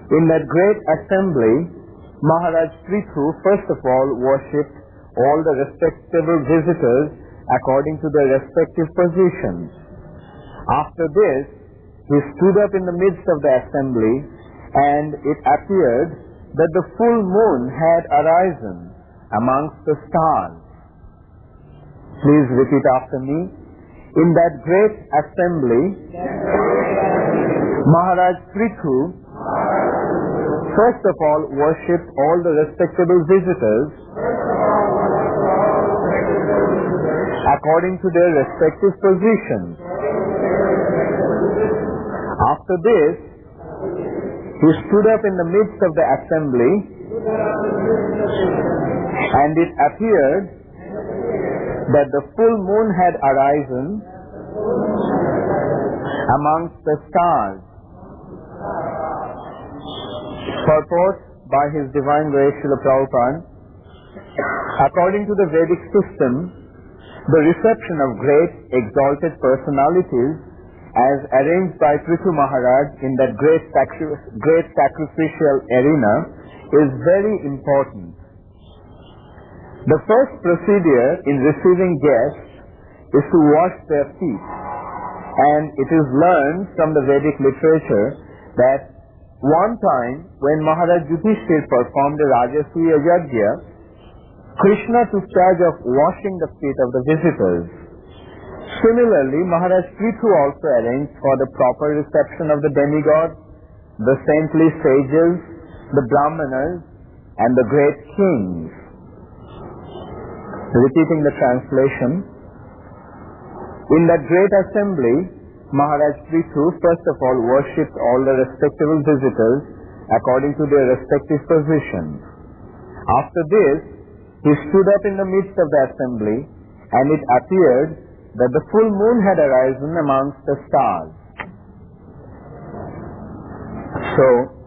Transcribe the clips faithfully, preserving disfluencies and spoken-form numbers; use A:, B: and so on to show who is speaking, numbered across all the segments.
A: In that great assembly, Maharaj Prithu first of all worshipped all the respectable visitors according to their respective positions. After this, he stood up in the midst of the assembly, and it appeared that the full moon had arisen amongst the stars. Please repeat after me. In that great assembly, Maharaj Prithu first of all worshipped all the respectable visitors according to their respective positions. After this, he stood up in the midst of the assembly, and it appeared that the full moon had arisen amongst the stars. Purport by His Divine Grace Srila Prabhupada. According to the Vedic system, the reception of great exalted personalities as arranged by Prithu Maharaj in that great, sacri great sacrificial arena is very important. The first procedure in receiving guests is to wash their feet, and it is learned from the Vedic literature that one time when Maharaj Yudhishthira performed a Rajasuya Yajna, Krishna took charge of washing the feet of the visitors. Similarly, Maharaj Prithu also arranged for the proper reception of the demigods, the saintly sages, the brahmanas, and the great kings. Repeating the translation. In that great assembly, Maharaj Prithu first of all worshipped all the respectable visitors according to their respective positions. After this, he stood up in the midst of the assembly, and it appeared that the full moon had arisen amongst the stars. So,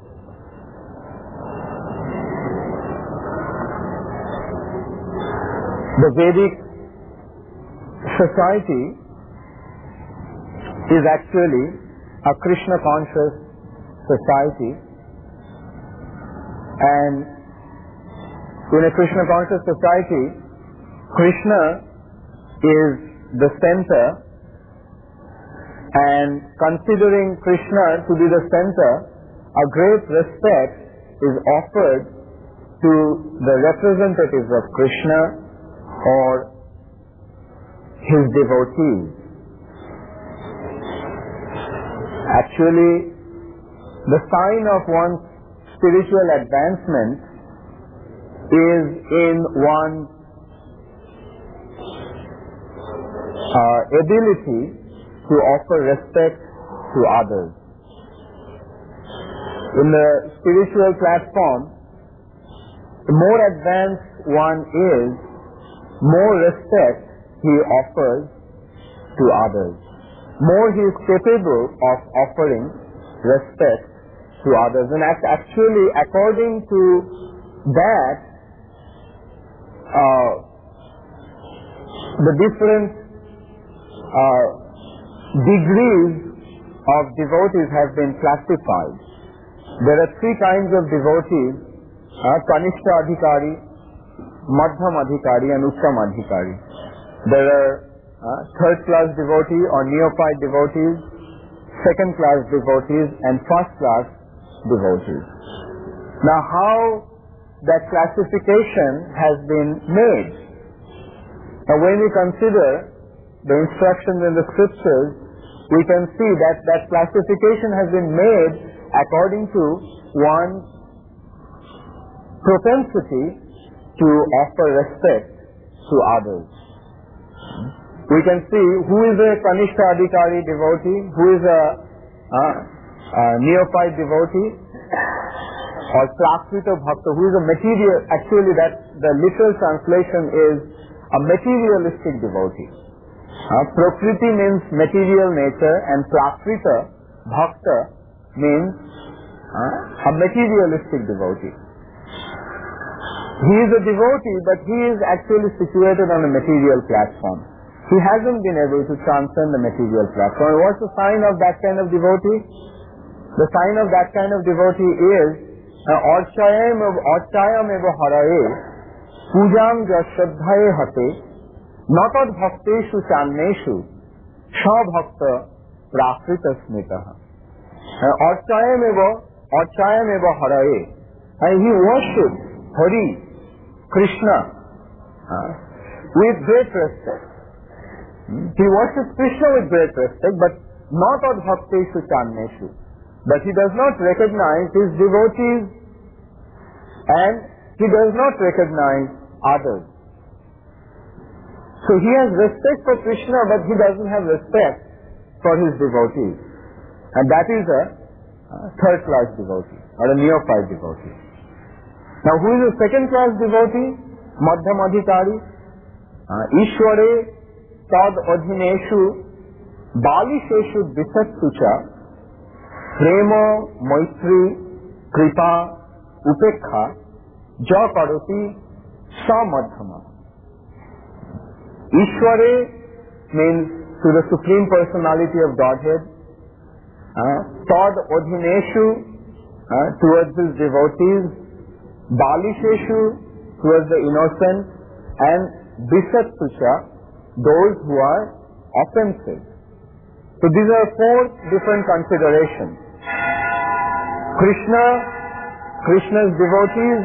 A: the Vedic society is actually a Krishna conscious society, and in a Krishna conscious society, Krishna is the center, and considering Krishna to be the center, a great respect is offered to the representatives of Krishna or his devotees. Actually, the sign of one's spiritual advancement is in one's uh, ability to offer respect to others. In the spiritual platform, the more advanced one is, more respect he offers to others. More he is capable of offering respect to others. And actually, according to that, uh, the different uh, degrees of devotees have been classified. There are three kinds of devotees: uh, Kanishta Adhikari, Madhyam Adhikari, and Uttam Adhikari. There are uh, third class devotee or neophyte devotees, second class devotees, and first class devotees. Now, how that classification has been made? Now, when we consider the instructions in the scriptures, we can see that that classification has been made according to one's propensity to offer respect to others. We can see who is a Kanishta Adhikari devotee, who is a, uh, a neophyte devotee, or Prakrita Bhakta, who is a material, actually that the literal translation is a materialistic devotee. Uh, Prakriti means material nature, and Prakrita Bhakta means uh, a materialistic devotee. He is a devotee, but he is actually situated on a material platform. He hasn't been able to transcend the material platform. What's the sign of that kind of devotee? The sign of that kind of devotee is Archayam Archayam eva haraye Pujam Jashaddhaye hate Natad Bhakteshu Channeshu Shabhakta Prakrita Smitaha. Archayam eva Archayam eva haraye. And he worships Hari, Krishna, uh, with great respect. Hmm? He worships Krishna with great respect, but not ad bhakteshu channeshu. But he does not recognize his devotees and he does not recognize others. So he has respect for Krishna, but he doesn't have respect for his devotees. And that is a uh, third class devotee or a neophyte devotee. Now who is a second class devotee? Madhyam Adhikari. Uh, Ishware tad adhineshu balisheshu disatsucha prema maitri kripa upekha ja karoti sa madhyama. Ishware means to the Supreme Personality of Godhead. Uh, tad adhineshu uh, towards his devotees. Balisheshu towards the innocent, and Bisatsucha, those who are offensive. So these are four different considerations. Krishna, Krishna's devotees,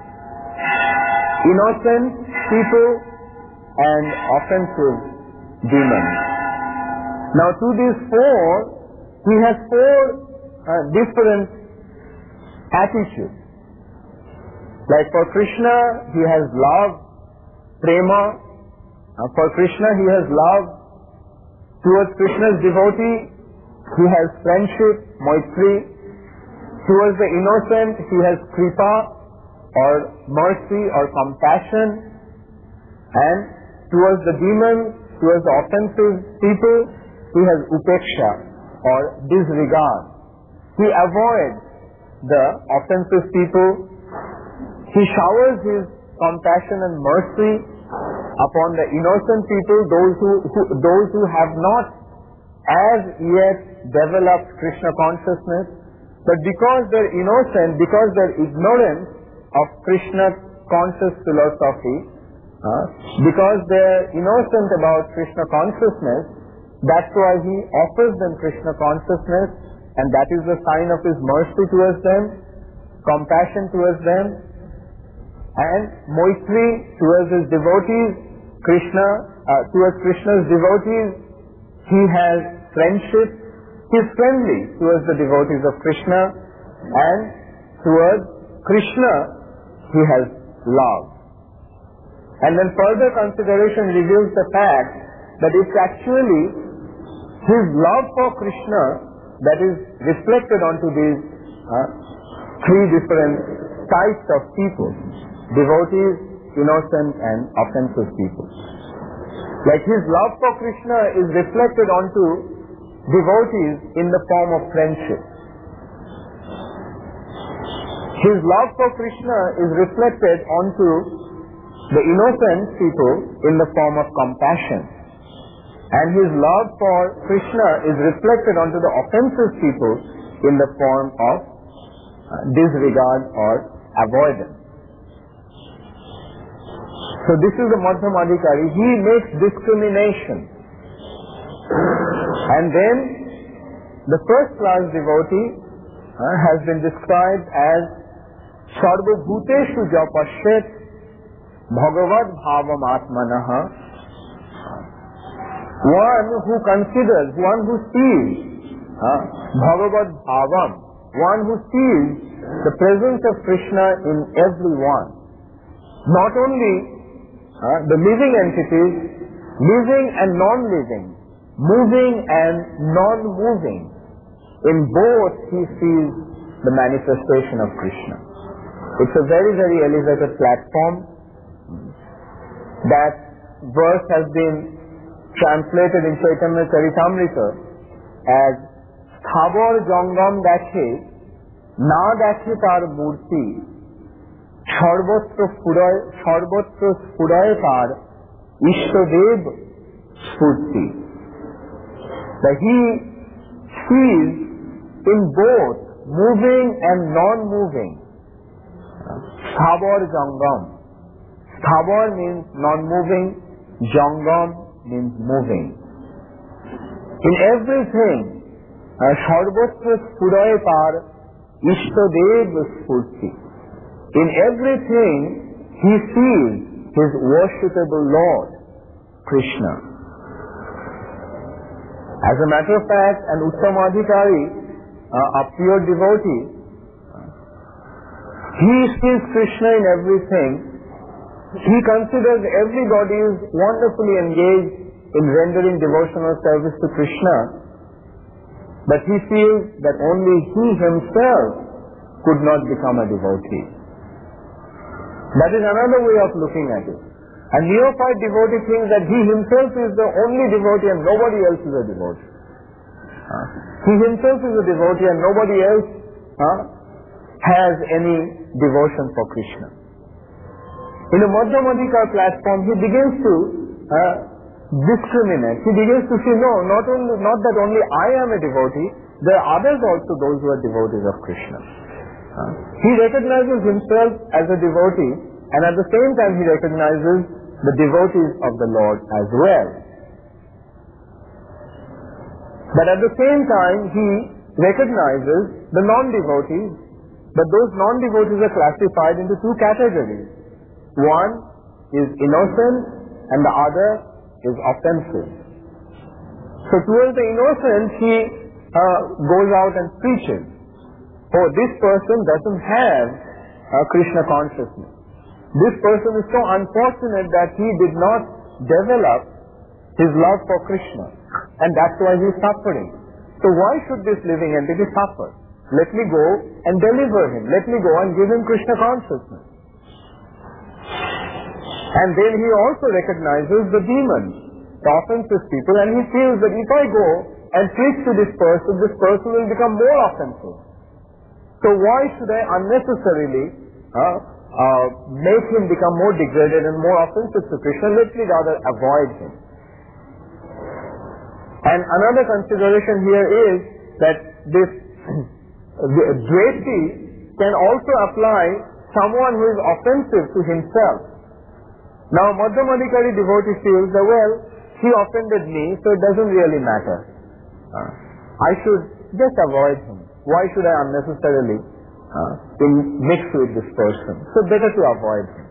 A: innocent people, and offensive demons. Now to these four, he has four uh, different attitudes. Like for Krishna, he has love, prema. Uh, for Krishna, he has love. Towards Krishna's devotee, he has friendship, maitri. Towards the innocent, he has kripa, or mercy, or compassion. And towards the demons, towards the offensive people, he has upeksha, or disregard. He avoids the offensive people. He showers his compassion and mercy upon the innocent people, those who, who, those who have not as yet developed Krishna consciousness, but because they're innocent, because they're ignorant of Krishna conscious philosophy, uh, because they're innocent about Krishna consciousness, that's why he offers them Krishna consciousness, and that is the sign of his mercy towards them, compassion towards them. And Maitri towards his devotees, Krishna, uh, towards Krishna's devotees, he has friendship, he is friendly towards the devotees of Krishna, and towards Krishna, he has love. And then further consideration reveals the fact that it's actually his love for Krishna that is reflected onto these uh, three different types of people. Devotees, innocent, and offensive people. Like his love for Krishna is reflected onto devotees in the form of friendship. His love for Krishna is reflected onto the innocent people in the form of compassion. And his love for Krishna is reflected onto the offensive people in the form of uh, disregard or avoidance. So this is the Madhyam Adhikari. He makes discrimination. And then the first class devotee uh, has been described as Sarva Bhuteshu Japashet Bhagavad Bhavam Atmanaha. One who considers, one who sees uh, Bhagavad Bhavam, one who sees the presence of Krishna in everyone. Not only Uh, the living entities, living and non-living, moving and non-moving, in both he sees the manifestation of Krishna. It's a very, very elevated platform. That verse has been translated in Chaitanya Charitamrita as Sthavar Jangam Dakhe, Na Dakhe Tar Murti, সর্বত্র স্ফুরয় সর্বত্র স্ফুরয় তার ইষ্টদেব স্ফূর্তি. That he sees in both moving and non-moving. Sthabor Jangam. Sthabor means non-moving, Jangam means moving. In everything, Sarvatra Spuroy Par Ishtadev Spurti. In everything, he sees his worshipable Lord, Krishna. As a matter of fact, an Uttamadhikari, uh, a pure devotee, he sees Krishna in everything. He considers everybody is wonderfully engaged in rendering devotional service to Krishna, but he feels that only he himself could not become a devotee. That is another way of looking at it. A neophyte devotee thinks that he himself is the only devotee and nobody else is a devotee. Uh, he himself is a devotee and nobody else uh, has any devotion for Krishna. In a Madhyamadhika platform, he begins to uh, discriminate. He begins to say, no, not only, not that only I am a devotee, there are others also, those who are devotees of Krishna. Uh, he recognizes himself as a devotee, and at the same time he recognizes the devotees of the Lord as well. But at the same time he recognizes the non-devotees, but those non-devotees are classified into two categories. One is innocent and the other is offensive. So towards the innocent he uh, goes out and preaches. Oh, this person doesn't have uh, Krishna consciousness. This person is so unfortunate that he did not develop his love for Krishna, and that's why he is suffering. So why should this living entity suffer? Let me go and deliver him. Let me go and give him Krishna consciousness. And then he also recognizes the demons, the offensive people, and he feels that if I go and preach to this person, this person will become more offensive. So why should I unnecessarily uh, uh, make him become more degraded and more offensive to Krishna? Let me rather avoid him. And another consideration here is that this dveti can also apply someone who is offensive to himself. Now Madhyamadhikari devotee feels that, well, he offended me, so it doesn't really matter. Uh, I should just avoid him. Why should I unnecessarily uh, in, mix with this person? So better to avoid him.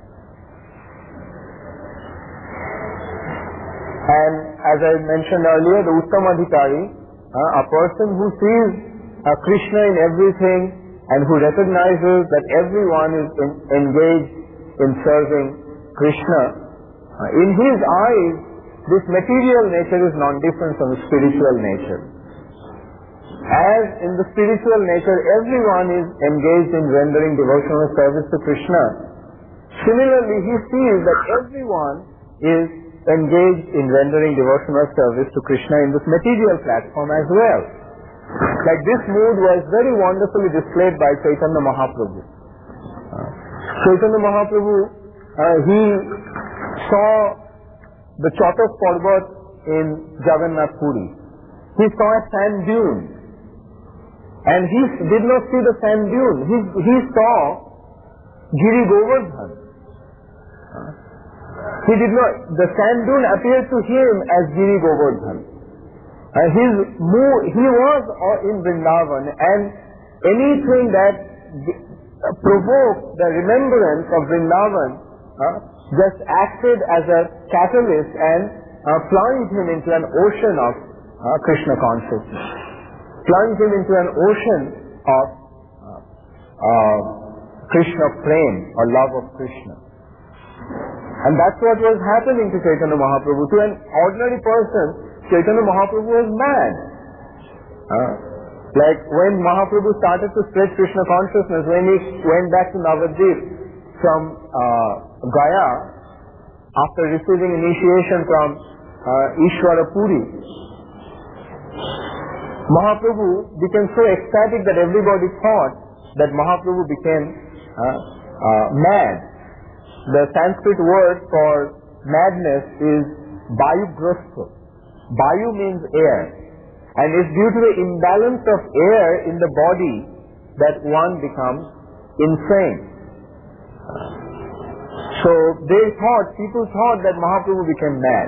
A: And as I mentioned earlier, the Uttamadhikari, uh, a person who sees uh, Krishna in everything and who recognizes that everyone is in, engaged in serving Krishna, uh, in his eyes, this material nature is non-different from the spiritual nature. As in the spiritual nature, everyone is engaged in rendering devotional service to Krishna. Similarly, he feels that everyone is engaged in rendering devotional service to Krishna in this material platform as well. Like this mood was very wonderfully displayed by Chaitanya Mahaprabhu. Uh, Chaitanya Mahaprabhu, uh, he saw the Chatak Parvat in Jagannath Puri. He saw a sand dune. And he did not see the sand dune. He, he saw Giri Govardhan. Uh, he did not, the sand dune appeared to him as Giri Govardhan. Uh, his move, he was in Vrindavan, and anything that uh, provoked the remembrance of Vrindavan uh, just acted as a catalyst and uh, plunged him into an ocean of uh, Krishna consciousness. Plunged him into an ocean of uh, uh, Krishna prem or love of Krishna. And that's what was happening to Chaitanya Mahaprabhu. To an ordinary person, Chaitanya Mahaprabhu was mad. Uh, like when Mahaprabhu started to spread Krishna consciousness, when he went back to Navadvip from uh, Gaya, after receiving initiation from uh, Ishwara Puri, Mahaprabhu became so ecstatic that everybody thought that Mahaprabhu became uh, uh, mad. The Sanskrit word for madness is Vayugrastha. Vayu means air, and it's due to the imbalance of air in the body that one becomes insane. So they thought, people thought that Mahaprabhu became mad.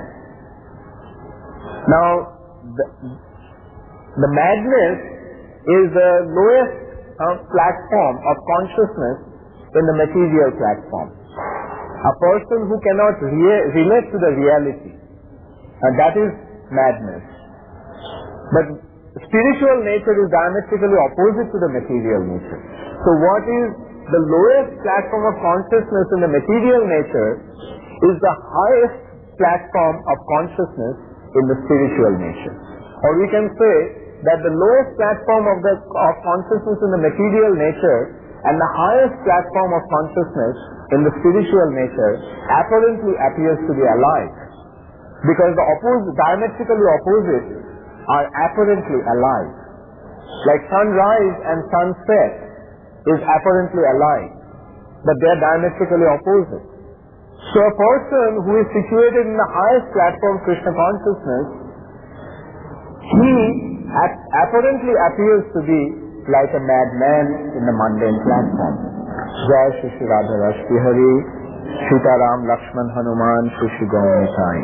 A: Now, the, the madness is the lowest uh, platform of consciousness in the material platform. A person who cannot rea- relate to the reality, and that is madness. But spiritual nature is diametrically opposite to the material nature. So what is the lowest platform of consciousness in the material nature is the highest platform of consciousness in the spiritual nature. Or we can say that the lowest platform of, the, of consciousness in the material nature and the highest platform of consciousness in the spiritual nature apparently appears to be alike, because the opposite, diametrically opposite are apparently alike. Like sunrise and sunset is apparently alike, but they are diametrically opposite. So a person who is situated in the highest platform Krishna consciousness, he apparently appears to be like a madman in the mundane platform. Jai Shri Shri Radha Rashti Hari, Sitaram Lakshman Hanuman Shri Shri Gauri Sai.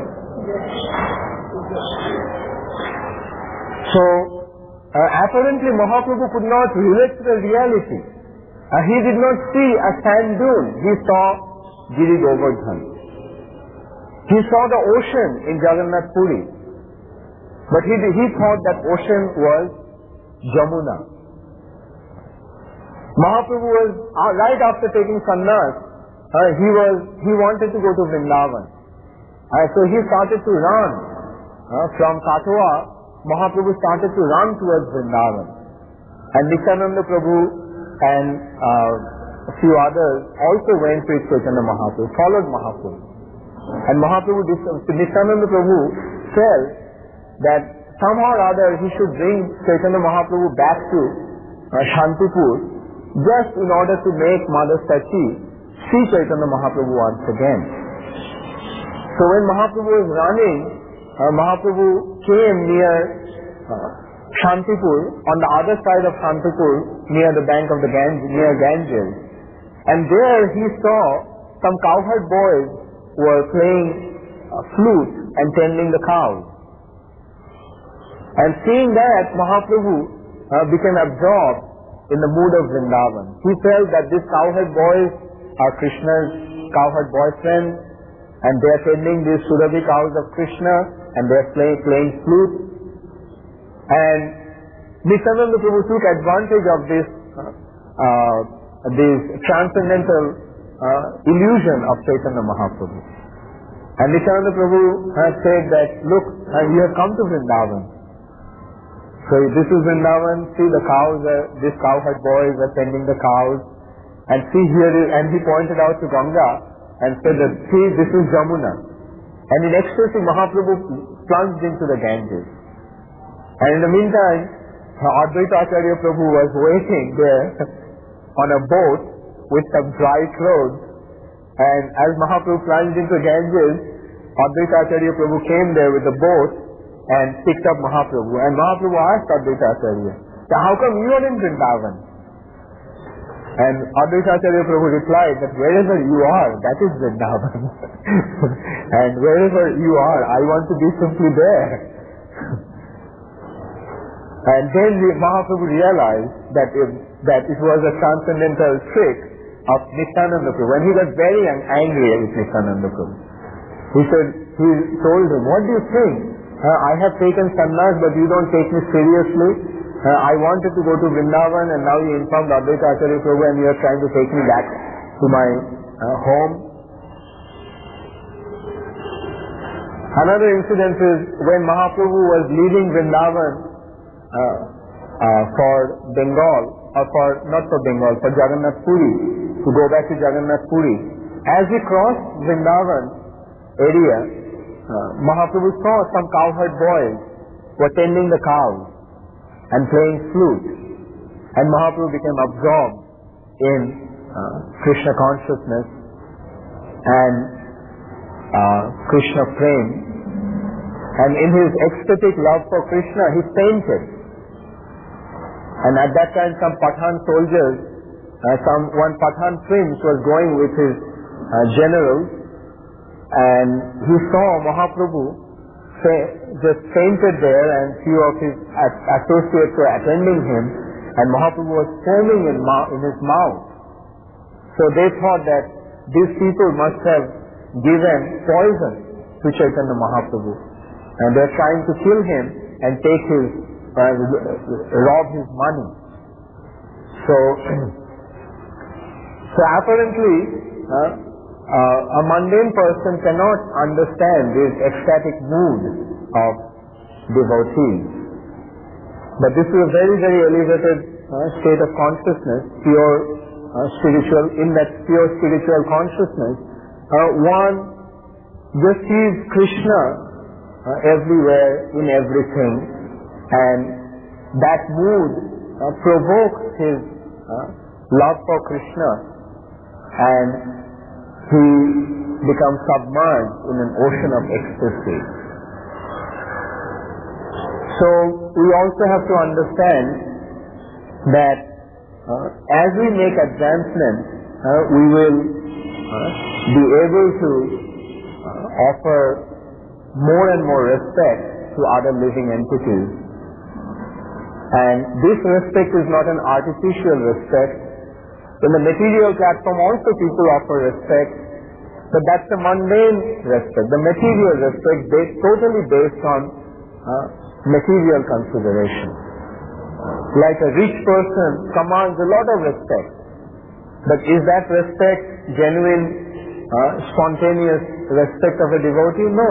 A: So, uh, apparently Mahaprabhu could not relate to the reality. Uh, he did not see a sand dune, he saw Giri Govardhan. He saw the ocean in Jagannath Puri, but he, he thought that ocean was Jamuna. Mahaprabhu was, uh, right after taking sannyas, uh, he was, he wanted to go to Vrindavan. Uh, so he started to run uh, from Katwa. Mahaprabhu started to run towards Vrindavan. And Nityananda Prabhu and uh, a few others also went with Chaitanya Mahaprabhu, followed Mahaprabhu. And Mahaprabhu, Nityananda Prabhu felt that somehow or other he should bring Chaitanya Mahaprabhu back to uh, Shantipur, just in order to make Mother Sachi see Chaitanya Mahaprabhu once again. So when Mahaprabhu was running, uh, Mahaprabhu came near uh, Shantipur, on the other side of Shantipur, near the bank of the Ganges, near Ganges. And there he saw some cowherd boys who were playing uh, flute and tending the cows. And seeing that, Mahaprabhu uh, became absorbed in the mood of Vrindavan. He felt that these cowherd boys are Krishna's cowherd boyfriends, and they are tending these Surabhi cows of Krishna, and they are play, playing flute. And Nityananda Prabhu took advantage of this, uh, uh, this transcendental uh, illusion of Chaitanya Mahaprabhu. And Nityananda Prabhu has said that, look, uh, you have come to Vrindavan. So this is Vrindavan, see the cows, are, these cowherd boys are tending the cows, and see here, is, and he pointed out to Ganga and said that, see, this is Jamuna. And in ecstasy, Mahaprabhu plunged into the Ganges. And in the meantime, Advaita Acharya Prabhu was waiting there on a boat with some dry clothes, and as Mahaprabhu plunged into Ganges, Advaita Acharya Prabhu came there with the boat and picked up Mahaprabhu. And Mahaprabhu asked Advaita Acharya, how come you are in Vrindavan? And Advaita Acharya Prabhu replied that wherever you are, that is Vrindavan. And wherever you are, I want to be simply there. And then Mahaprabhu realized that it, that it was a transcendental trick of Nityananda Prabhu. When he got very angry with Nityananda Prabhu, he said, he told him, what do you think? Uh, I have taken sannyas, but you don't take me seriously. Uh, I wanted to go to Vrindavan, and now you informed Advaita Acharya Prabhu and you are trying to take me back to my uh, home. Another incident is when Mahaprabhu was leaving Vrindavan uh, uh, for Bengal, or for, not for Bengal, for Jagannath Puri, to go back to Jagannath Puri. As he crossed Vrindavan area, Uh, Mahaprabhu saw some cowherd boys were tending the cows and playing flute, and Mahaprabhu became absorbed in uh, Krishna consciousness and uh, Krishna prem, and in his ecstatic love for Krishna he fainted. And at that time some Pathan soldiers, uh, some one Pathan prince was going with his uh, generals, and he saw Mahaprabhu fa- just fainted there, and few of his associates were attending him, and Mahaprabhu was foaming in, ma- in his mouth. So they thought that these people must have given poison to Chaitanya Mahaprabhu, and they are trying to kill him and take his, uh, rob his money. So, so apparently, uh, uh, a mundane person cannot understand this ecstatic mood of devotees. But this is a very, very elevated uh, state of consciousness, pure uh, spiritual. In that pure spiritual consciousness, uh, one just sees Krishna uh, everywhere, in everything, and that mood uh, provokes his uh, love for Krishna, and he becomes submerged in an ocean of ecstasy. So we also have to understand that uh, as we make advancement, uh, we will uh, be able to uh, offer more and more respect to other living entities. And this respect is not an artificial respect. In the material platform also people offer respect, but that's a mundane respect. The material respect is totally based on uh, material consideration. Like a rich person commands a lot of respect, but is that respect genuine, uh, spontaneous respect of a devotee? No.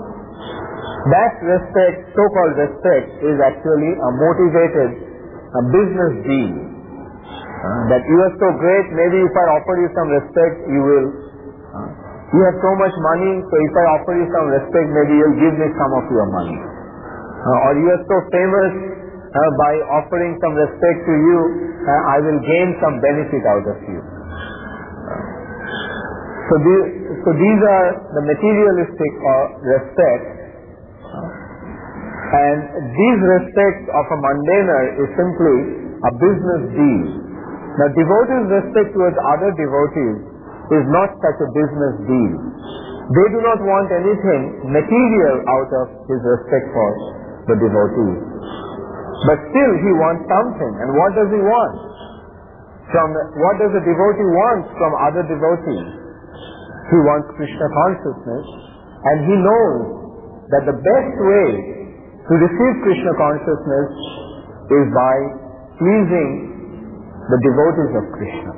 A: That respect, so-called respect, is actually a motivated a business deal. Uh, that you are so great, maybe if I offer you some respect, you will, uh, you have so much money, so if I offer you some respect, maybe you'll give me some of your money. Uh, or you are so famous, uh, by offering some respect to you, uh, I will gain some benefit out of you. Uh, so, the, so these are the materialistic uh, respect, uh, and these respects of a mundaner is simply a business deal. Now, devotees' respect towards other devotees is not such a business deal. They do not want anything material out of his respect for the devotee. But still he wants something. And what does he want? From what does a devotee want from other devotees? He wants Krishna consciousness, and he knows that the best way to receive Krishna consciousness is by pleasing the devotees of Krishna.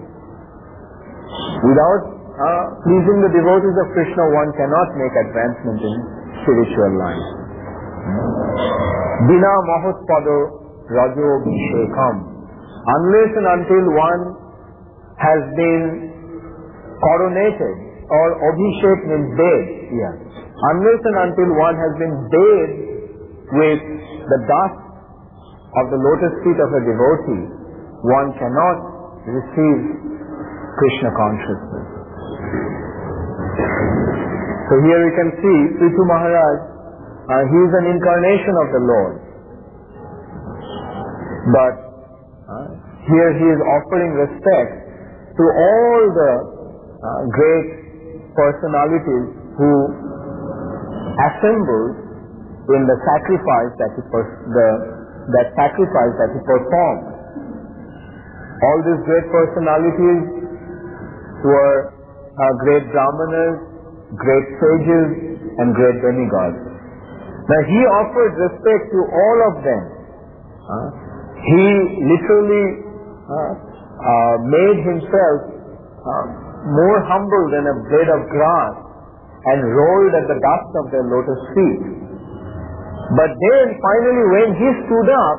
A: Without uh, pleasing the devotees of Krishna, one cannot make advancement in spiritual life. Bina Mahotpado Rajo Abhishekam. Unless and until one has been coronated, or Abhishek means bathed, yeah. Unless and until one has been bathed with the dust of the lotus feet of a devotee, one cannot receive Krishna consciousness. So here we can see Prithu Maharaj, uh, he is an incarnation of the Lord. But uh, here he is offering respect to all the uh, great personalities who assembled in the sacrifice that he pers- the that sacrifice that he performed. All these great personalities were uh, great brahmanas, great sages, and great demigods. Now he offered respect to all of them. Uh, he literally uh, uh, made himself uh, more humble than a blade of grass and rolled at the dust of their lotus feet. But then finally when he stood up,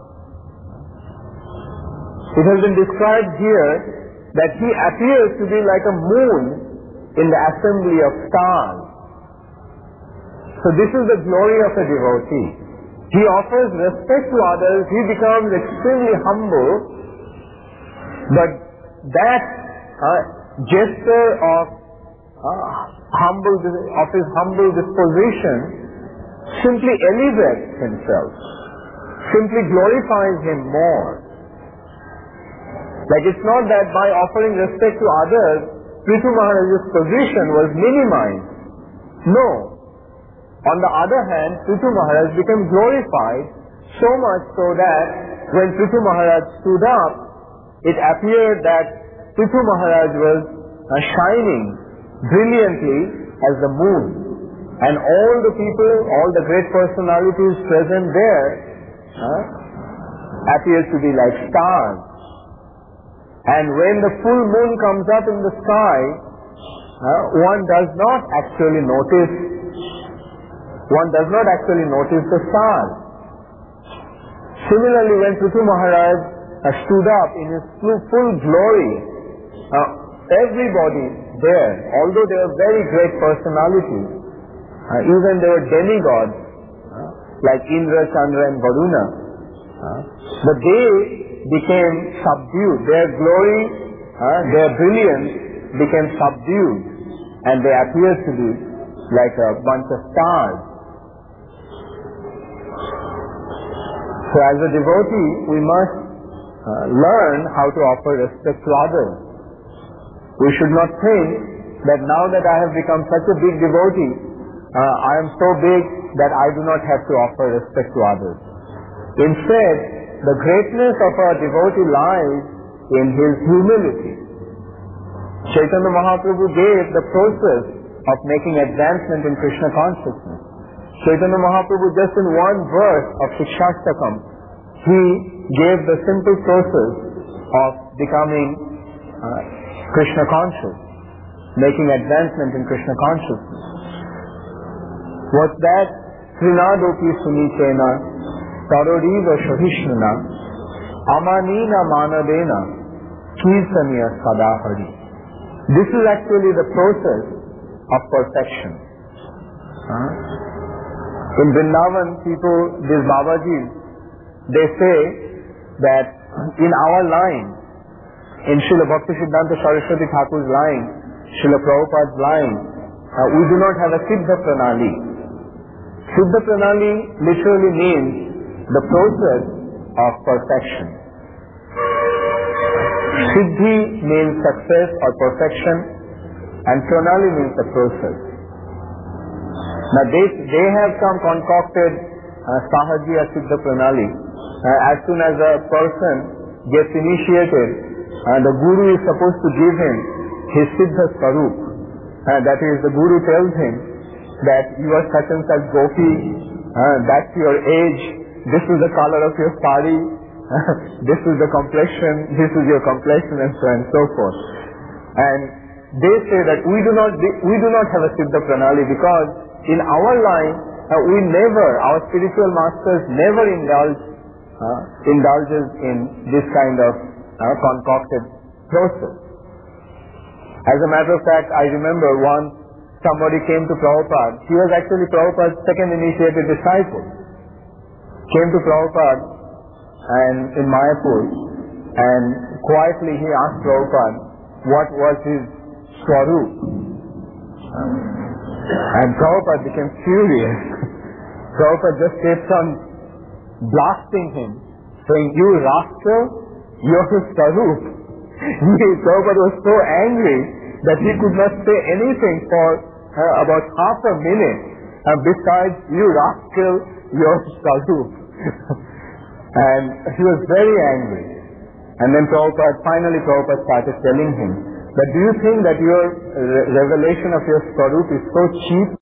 A: it has been described here that he appears to be like a moon in the assembly of stars. So this is the glory of a devotee. He offers respect to others, he becomes extremely humble, but that uh, gesture of uh, humble, of his humble disposition simply elevates himself, simply glorifies him more. Like, it's not that by offering respect to others, Prithu Maharaj's position was minimized. No. On the other hand, Prithu Maharaj became glorified, so much so that when Prithu Maharaj stood up, it appeared that Prithu Maharaj was uh, shining brilliantly as the moon. And all the people, all the great personalities present there uh, appear to be like stars. And when the full moon comes up in the sky, uh, one does not actually notice, one does not actually notice the stars. Similarly, when Prithu Maharaj uh, stood up in his full, full glory, uh, everybody there, although they were very great personalities, uh, even they were demigods, uh, like Indra, Chandra and Varuna, uh, but they became subdued. Their glory, uh, their brilliance became subdued, and they appeared to be like a bunch of stars. So as a devotee, we must uh, learn how to offer respect to others. We should not think that now that I have become such a big devotee, uh, I am so big that I do not have to offer respect to others. Instead, the greatness of a devotee lies in his humility. Chaitanya Mahaprabhu gave the process of making advancement in Krishna consciousness. Chaitanya Mahaprabhu, just in one verse of Shikshashtakam, he gave the simple process of becoming uh, Krishna conscious, making advancement in Krishna consciousness. What's that? Trinadopi sunitena, taroriva shahishnana, amanina manadena, kirtaniya sadahari. This is actually the process of perfection. Huh? In Vrindavan, people, these Babajis, they say that in our line, in Srila Bhaktisiddhanta Saraswati Thakur's line, Srila Prabhupada's line, uh, we do not have a Siddha Pranali. Siddha Pranali literally means the process of perfection. Siddhi means success or perfection, and Pranali means the process. Now they, they have some concocted uh, Sahajiya Siddha Pranali. Uh, as soon as a person gets initiated, uh, the Guru is supposed to give him his Siddha Swarup. Uh, that is, the Guru tells him that you are such and such gopi, uh, that's your age, this is the color of your sari, uh, this is the complexion, this is your complexion, and so on and so forth. And they say that we do not we do not have a Siddha Pranali because in our line uh, we never, our spiritual masters never indulge uh, indulges in this kind of uh, concocted process. As a matter of fact, I remember once somebody came to Prabhupada. He was actually Prabhupada's second initiated disciple. Came to Prabhupada and in Mayapur, and quietly he asked Prabhupada what was his Swarup. And Prabhupada became furious. Prabhupada just kept on blasting him, saying, "You rascal, you're his Swarup." Prabhupada was so angry that he could not say anything for uh, about half a minute. Uh, besides, "You rascal, you're Swarup." And he was very angry. And then Prabhupada, finally Prabhupada started telling him, "But do you think that your re revelation of your Swarup is so cheap